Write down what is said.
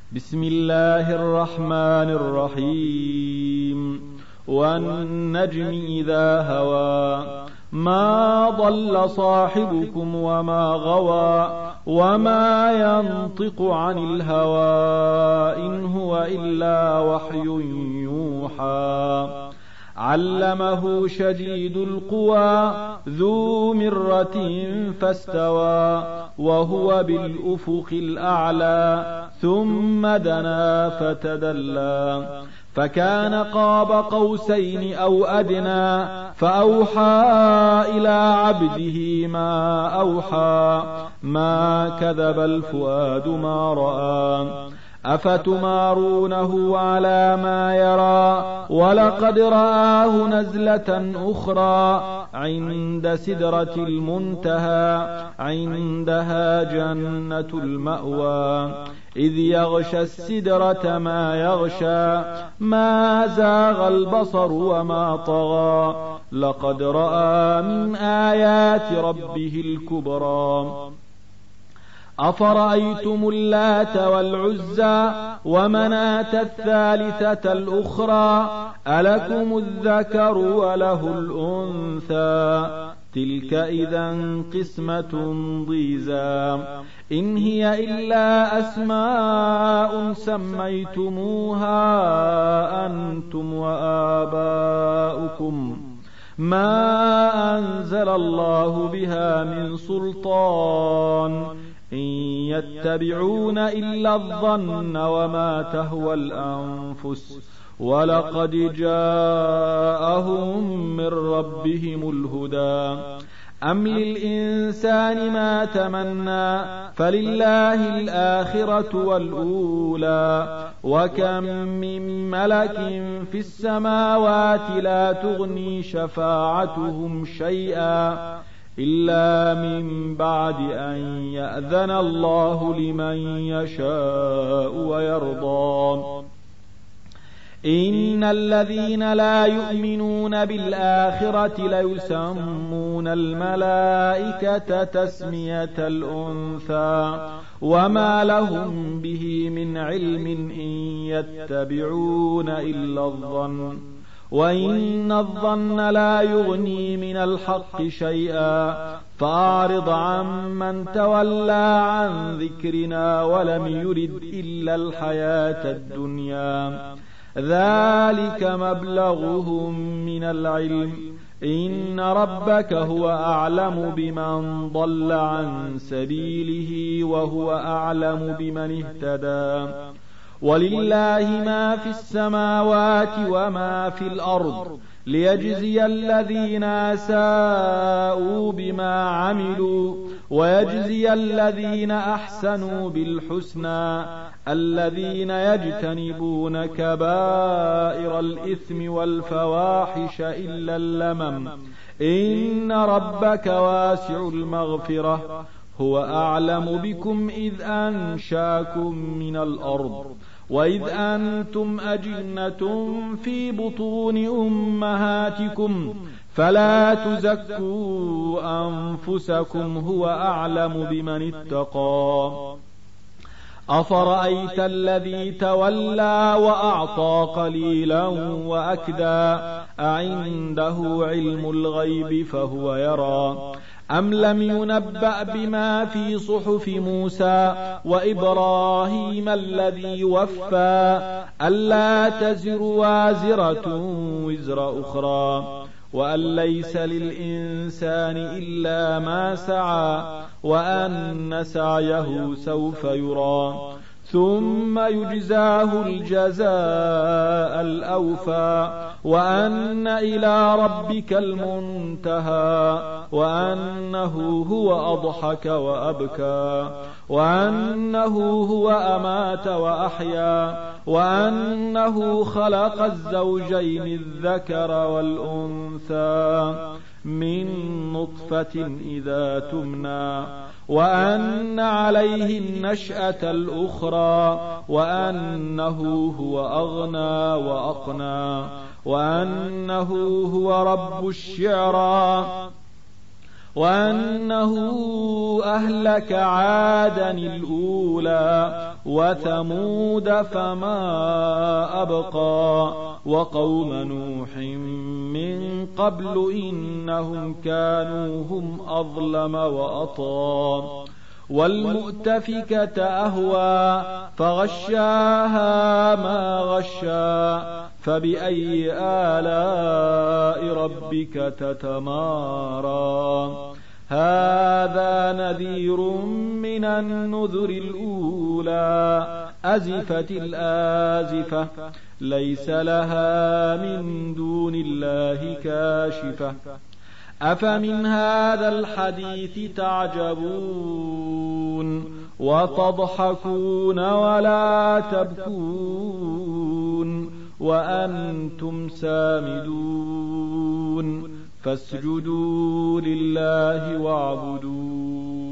بسم الله الرحمن الرحيم والنجم إذا هوى ما ضل صاحبكم وما غوى وما ينطق عن الهوى إن هو إلا وحي يوحى علمه شديد القوى ذو مرة فاستوى وهو بالأفق الأعلى ثم دنا فتدلى فكان قاب قوسين أو أدنى فأوحى إلى عبده ما أوحى ما كذب الفؤاد ما رأى أفتمارونه على ما يرى ولقد رآه نزلة أخرى عند سدرة المنتهى عندها جنة المأوى إذ يغشى السدرة ما يغشى ما زاغ البصر وما طغى لقد رأى من آيات ربه الكبرى أفرأيتم اللات والعزى ومناة الثالثة الأخرى ألكم الذكر وله الأنثى تلك إذا قسمة ضيزى إن هي إلا أسماء سميتموها أنتم وآباؤكم ما أنزل الله بها من سلطان إن يتبعون إلا الظن وما تهوى الأنفس ولقد جاءهم من ربهم الهدى أم للإنسان ما تمنى فلله الآخرة والأولى وكم من ملك في السماوات لا تغني شفاعتهم شيئا إلا من بعد أن يأذن الله لمن يشاء ويرضى إن الذين لا يؤمنون بالآخرة ليسمون الملائكة تسمية الأنثى وما لهم به من علم إن يتبعون إلا الظن وإن الظن لا يغني من الحق شيئا فأعرض عمن تولى عن ذكرنا ولم يرد إلا الحياة الدنيا ذلك مبلغهم من العلم إن ربك هو أعلم بمن ضل عن سبيله وهو أعلم بمن اهتدى ولله ما في السماوات وما في الأرض ليجزي الذين أساءوا بما عملوا ويجزي الذين أحسنوا بالحسنى الذين يجتنبون كبائر الإثم والفواحش إلا اللمم إن ربك واسع المغفرة هو أعلم بكم إذ أنشاكم من الأرض وإذ أنتم أجنة في بطون أمهاتكم فلا تزكوا أنفسكم هو أعلم بمن اتقى أفرأيت الذي تولى وأعطى قليلا وأكدى أعنده علم الغيب فهو يرى أم لم ينبأ بما في صحف موسى وإبراهيم الذي وفى ألا تزر وازرة وزر أخرى وأن ليس للإنسان إلا ما سعى وأن سعيه سوف يرى ثم يجزاه الجزاء الأوفى وأن إلى ربك المنتهى وأنه هو أضحك وأبكى وأنه هو أمات وأحيا وأنه خلق الزوجين الذكر والأنثى من نطفة إذا تمنى وأن عليه النشأة الأخرى وأنه هو أغنى وأقنى وأنه هو رب الشعرى وأنه أهلك عادا الأولى وثمود فما أبقى وقوم نوح من قبل إنهم كانوا هم أظلم وأطغى والمؤتفكة أهوى فغشاها ما غشى فبأي آلاء ربك تتمارى هذا نذير من النذر الأولى أزفت الآزفة ليس لها من دون الله كاشفة أفمن هذا الحديث تعجبون وتضحكون ولا تبكون وأنتم سامدون فاسجدوا لله واعبدوا